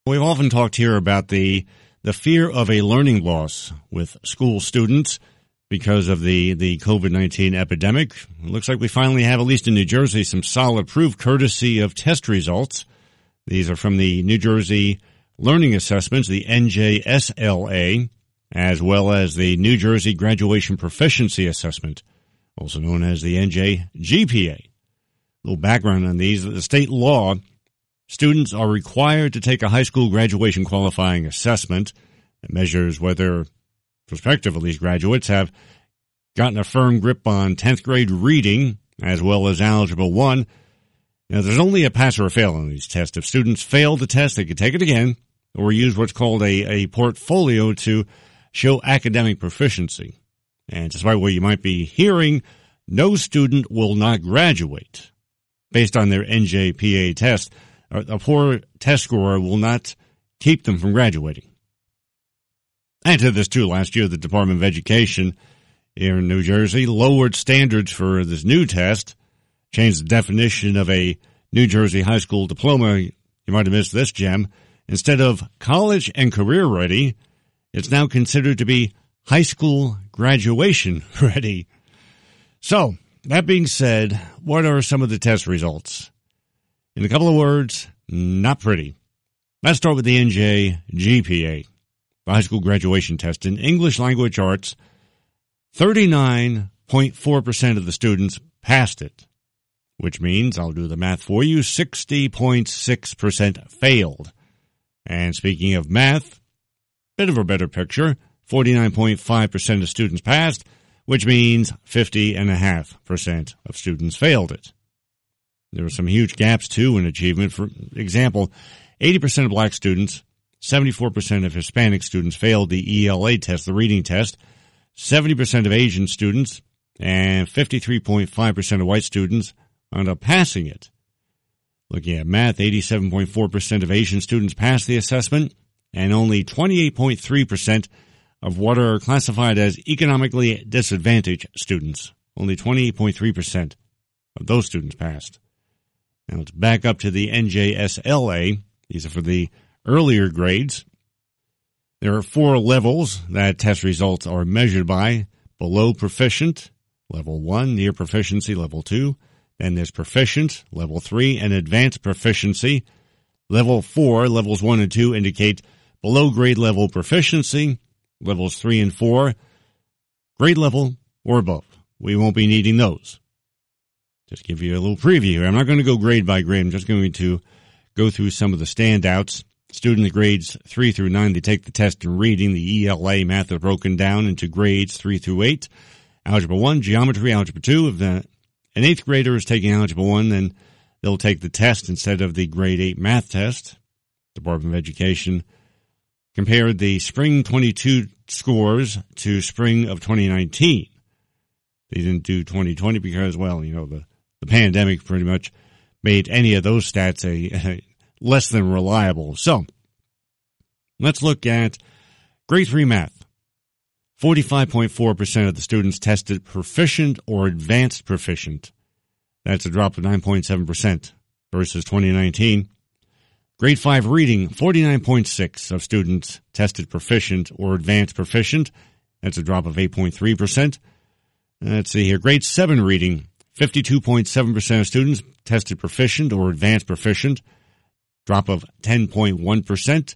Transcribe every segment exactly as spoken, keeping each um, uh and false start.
We've often talked here about the the fear of a learning loss with school students because of the, the COVID nineteen epidemic. It looks like we finally have, at least in New Jersey, some solid proof courtesy of test results. These are from the New Jersey Learning Assessments, the N J S L A, as well as the New Jersey Graduation Proficiency Assessment, also known as the N J G P A. A little background on these. The state law, students are required to take a high school graduation qualifying assessment that measures whether prospective, at least, graduates have gotten a firm grip on tenth grade reading as well as Algebra one. Now, there's only a pass or a fail on these tests. If students fail the test, they can take it again or use what's called a, a portfolio to show academic proficiency. And despite what you might be hearing, no student will not graduate based on their N J P A test. A poor test score will not keep them from graduating. And to this, too, last year, the Department of Education here in New Jersey lowered standards for this new test, changed the definition of a New Jersey high school diploma. You might have missed this gem. Instead of college and career ready, it's now considered to be high school graduation ready. So, that being said, what are some of the test results? In a couple of words, not pretty. Let's start with the N J G P A, the high school graduation test. In English language arts, thirty-nine point four percent of the students passed it, which means, I'll do the math for you, sixty point six percent failed. And speaking of math, bit of a better picture, forty-nine point five percent of students passed, which means fifty point five percent of students failed it. There were some huge gaps, too, in achievement. For example, eighty percent of black students, seventy-four percent of Hispanic students failed the E L A test, the reading test, seventy percent of Asian students, and fifty-three point five percent of white students wound up passing it. Looking at math, eighty-seven point four percent of Asian students passed the assessment, and only twenty-eight point three percent of what are classified as economically disadvantaged students. Only twenty-eight point three percent of those students passed. Now let's back up to the N J S L A. These are for the earlier grades. There are four levels that test results are measured by: below proficient, level one; near proficiency, level two; then there's proficient, level three; and advanced proficiency, level four. Levels one and two indicate below grade level proficiency. Levels three and four, grade level or above. We won't be needing those. Just give you a little preview here. I'm not going to go grade by grade. I'm just going to go through some of the standouts. Student grades three through nine, they take the test in reading. The E L A math is broken down into grades three through eight. Algebra one, geometry, algebra two. If the, an eighth grader is taking algebra one, then they'll take the test instead of the grade eight math test. Department of Education compared the spring twenty-two scores to spring of twenty nineteen. They didn't do twenty twenty because, well, you know, the, the pandemic pretty much made any of those stats a, a less than reliable. So, let's look at grade three math. forty-five point four percent of the students tested proficient or advanced proficient. That's a drop of nine point seven percent versus twenty nineteen. Grade five reading, forty-nine point six of students tested proficient or advanced proficient. That's a drop of eight point three percent. Let's see here. Grade seven reading, fifty-two point seven percent of students tested proficient or advanced proficient. Drop of ten point one percent.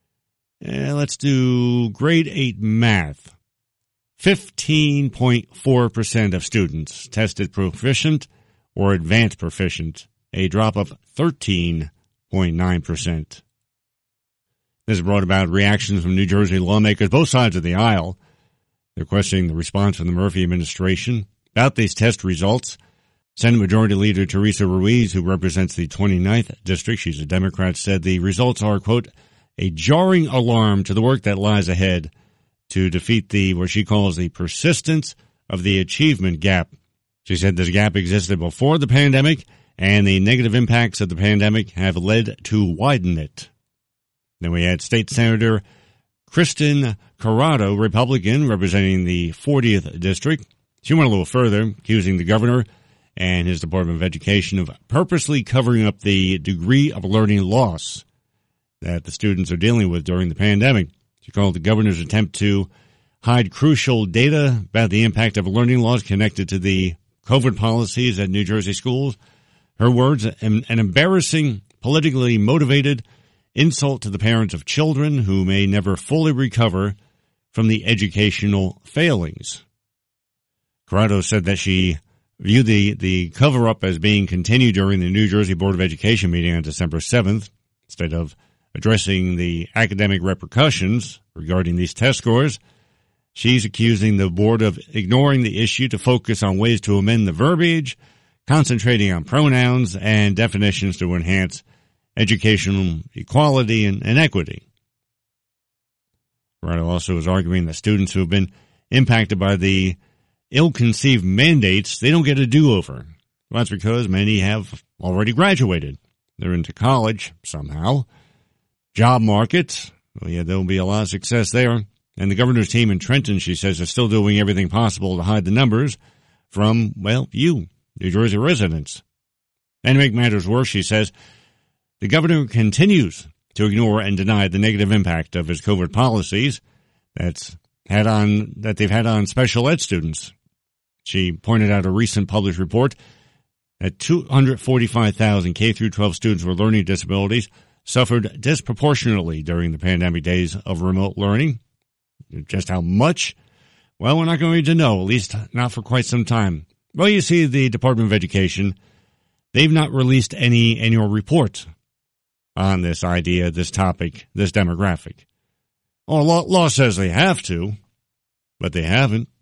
Uh, let's do grade eight math. fifteen point four percent of students tested proficient or advanced proficient. A drop of thirteen point point nine percent. This brought about reactions from New Jersey lawmakers, both sides of the aisle. They're questioning the response from the Murphy administration about these test results. Senate Majority Leader Teresa Ruiz, who represents the twenty-ninth District, she's a Democrat, said the results are, quote, a jarring alarm to the work that lies ahead to defeat the, what she calls the persistence of the achievement gap. She said this gap existed before the pandemic, and the negative impacts of the pandemic have led to widen it. Then we had State Senator Kristen Corrado, Republican, representing the fortieth District. She went a little further, accusing the governor and his Department of Education of purposely covering up the degree of learning loss. that the students are dealing with during the pandemic. She called the governor's attempt to hide crucial data about the impact of learning loss connected to the COVID policies at New Jersey schools. Her words, an, an embarrassing, politically motivated insult to the parents of children who may never fully recover from the educational failings. Corrado said that she viewed the, the cover-up as being continued during the New Jersey Board of Education meeting on December seventh, instead of addressing the academic repercussions regarding these test scores. She's accusing the board of ignoring the issue to focus on ways to amend the verbiage, concentrating on pronouns and definitions to enhance educational equality and, and equity. Corrado also is arguing that students who have been impacted by the ill-conceived mandates, they don't get a do-over. Well, that's because many have already graduated. They're into college somehow. Job market, well, yeah, there'll be a lot of success there. And the governor's team in Trenton, she says, is still doing everything possible to hide the numbers from, well, you, New Jersey residents. And to make matters worse, she says, the governor continues to ignore and deny the negative impact of his COVID policies that's had on that they've had on special ed students. She pointed out a recent published report that two hundred forty-five thousand K through twelve students with learning disabilities suffered disproportionately during the pandemic days of remote learning. Just how much? Well, we're not going to know, at least not for quite some time. Well, you see, the Department of Education, they've not released any annual report on this idea, this topic, this demographic. Oh, law, law says they have to, but they haven't.